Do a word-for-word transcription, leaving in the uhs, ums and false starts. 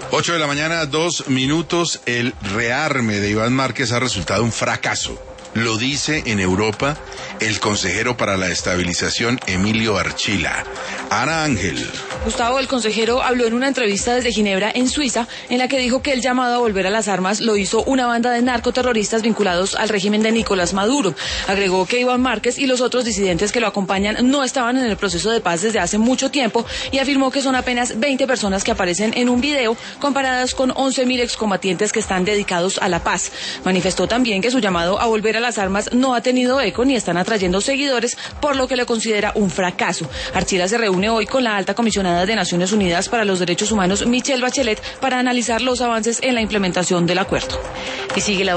Ocho de la mañana, dos minutos. El rearme de Iván Márquez ha resultado un fracaso. Lo dice en Europa el consejero para la estabilización Emilio Archila. Ana Ángel. Gustavo, el consejero habló en una entrevista desde Ginebra, en Suiza, en la que dijo que el llamado a volver a las armas lo hizo una banda de narcoterroristas vinculados al régimen de Nicolás Maduro. Agregó que Iván Márquez y los otros disidentes que lo acompañan no estaban en el proceso de paz desde hace mucho tiempo y afirmó que son apenas veinte personas que aparecen en un video comparadas con once mil excombatientes que están dedicados a la paz. Manifestó también que su llamado a volver a las armas no ha tenido eco ni están atrayendo seguidores, por lo que lo considera un fracaso. Archila se reúne hoy con la alta comisionada de Naciones Unidas para los Derechos Humanos, Michelle Bachelet, para analizar los avances en la implementación del acuerdo. Y sigue la